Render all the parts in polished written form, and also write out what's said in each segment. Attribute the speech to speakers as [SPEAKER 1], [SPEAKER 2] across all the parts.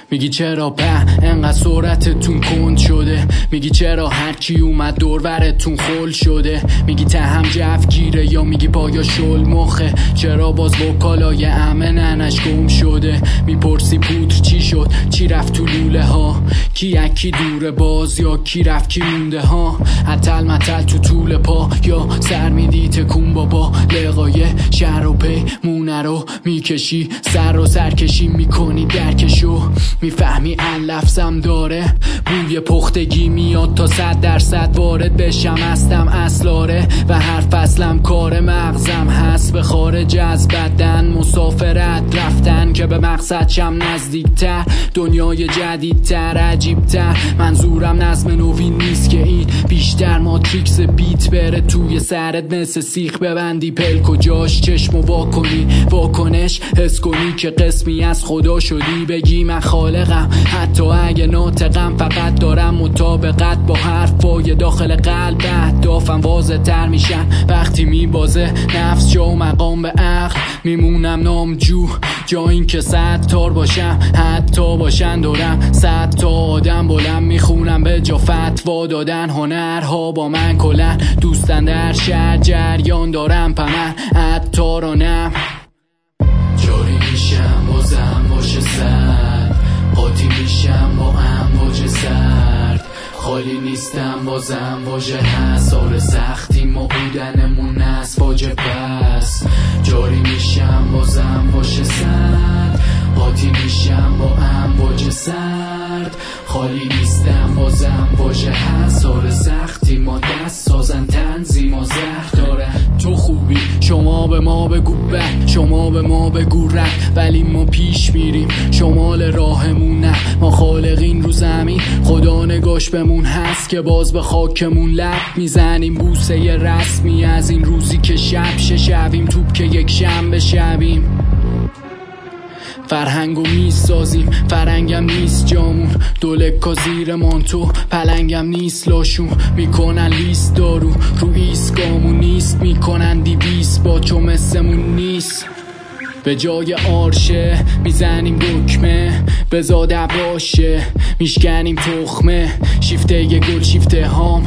[SPEAKER 1] میگی چرا انقدر سرعتتون کند شده، میگی چرا هر کی اومد دورورتون خل شده، میگی هم جف گیره یا میگی پایا شل مخه، چرا باز با کالای امه ننش گم شده، میپرسی پودر چی شد، چی رفت تو لوله ها، کی یکی دوره باز یا کی رفت کی مونده ها، عطل مطل تو طول پا یا سر میدی تکون بابا، لقای شهر و پیمونه رو میکشی، سر و سرکشی میکنی درکشو، میفهمی لفظم داره بوی پختگی میاد تا 100% وارد بشم، هستم اصلاره و هر فصلم کار مغزم هست به خارج از بدن، مسافرت رفتن که به مقصد شم نزدیکتر، دنیای جدیدتر عجیبتر، منظورم نظم نوین نیست که این بیشتر ماتریکس بیت بره توی سرت مثل سیخ ببندی پلک و جاش چشمو واکنی، واکنش حس کنی که قسمی از خدا شدی، بگی من خالقم حتی اگه ناطقم، فقط دارم مطابقت با حرفای داخل قلب، اهدافم واضح تر میشن وقتی میبازه نفس جا و مقام به عقل، میمونم نامجو جا این که 100 تار باشم حتی باشن دارم 100 تا آدم بلند میخونم به جا فتوا دادن، هنرها با من کلن دوستن در شهر جریان دارم پمن عطارانم، جاری میشم بازم باشه سرد، قاطی میشم با امواج سرد، خالی نیستم بازم واژه هست، آره سختی ما بودنمون است واجب پس، جاری میشم بازم باشه سرد، قاطی میشم با امواج سرد، خالی نیستم بازم واژه هست، آره سختی ما دست سازن تنظیم و زهر داره، تو خوبی شما به ما بگو بد، شما به ما بگو رد، ولی ما پیش میریم شمال راهمون نه، ما خالقین رو زمین خدا نگاش بمون هست که باز به خاکمون لب میزنیم، بوسه رسمی از این روزی که شب شبیم توپ که یک شنبه شبیم، فرهنگو میسازیم فرنگم نیست جامون، دولکا زیر مانتو پلنگم نیست لاشون، میکنن لیست دارو رو ایسکامون نیست، میکنن 200 با چو مثمون نیست، به جای آرشه میزنیم دکمه بزاده باشه، میشکنیم تخمه شیفته یه گل شیفته هام،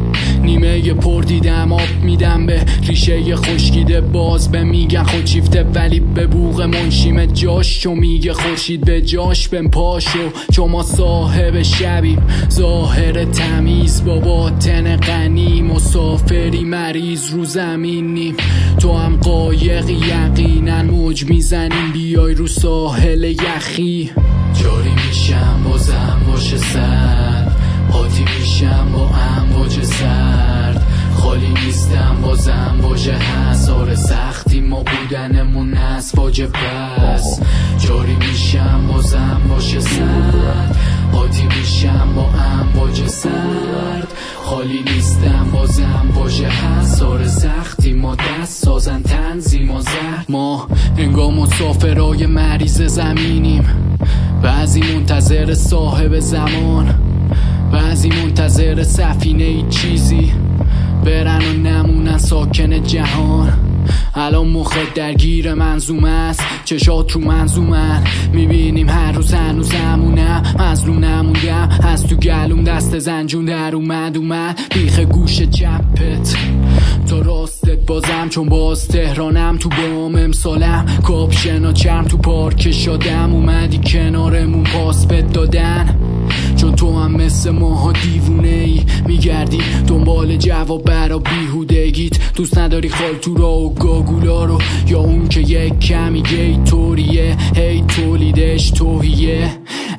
[SPEAKER 1] نیمه پر دیدم آب میدم به ریشه خشکیده، باز به میگن خود شیفته ولی به بوق منشیم جاش، چو میگه خورشید به جاش بم پاشو، چو ما صاحب شبیم ظاهر تمیز با باطن غنی، مسافری مریض رو زمینیم، تو هم قایق یقینا موج میزنیم، بیای رو ساحل یخی، جاری میشم بازم باشه سرد، قاطی میشم با امواج سرد، خالی نیستم بازم واژه هست، آره سختی ما بودنمون است واجب پس، جاری میشم بازم باشه سرد، قاطی میشم با امواج سرد، خالی نیستم بازم واژه هست، آره سختی ما دست سازن تنظیم و زهر، ما انگار مسافرای مریض زمینیم، بعضی منتظر صاحب زمان، بعضی منتظر سفینه ای چیزی برن و نمونن ساکن جهان، الان مخت درگیر منظومه است، چشات رو منظومن، میبینیم هر روز هنوزمونم مظلوم نموندم، از تو گلوم دست زنجون در اومد بیخ گوش چپت تا راستت بازم، چون باز تهرانم تو بام امسالم، کاپشنا چرم تو پارک شادم، اومدی کنارمون پاس بد دادن، چون تو هم مثل ماها دیوونه ای میگردی دنبال جواب برا بیهودگیت، دوست نداری خالتورا و گاگولا رو، یا اون که یک کمی گیتوریه هی تولیدش توهیه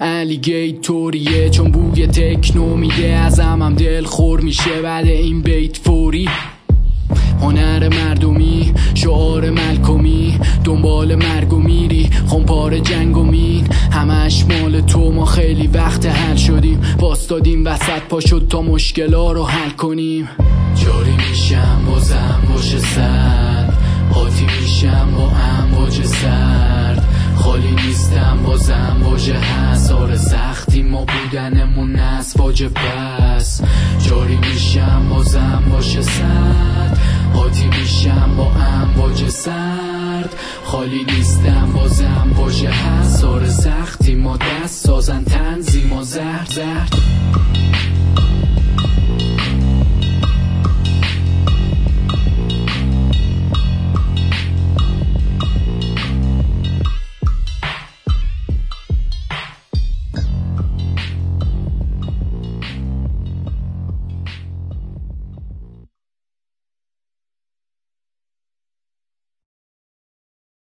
[SPEAKER 1] الیگیتوریه، چون بوی تکنو میده ازم هم دل خور میشه بعد این بیت فوری، هنر مردمی شعار ملکمی، دنبال مرگ و میری خونپار جنگ و مین، همش مال تو، ما خیلی وقت حل شدیم، واستادیم وسط پا شد تا مشکلا رو حل کنیم، جاری میشم بازم باشه سرد، قاطی میشم با امواج سرد، خالی نیستم بازم واژه هست، آره سختی ما بودنمون است واجب پس، جاری میشم بازم باشه سرد، قاطی میشم با امواج سرد، خالی نیستم بازم واژه هست. سار سختی ما دست سازن تنظیم و زهر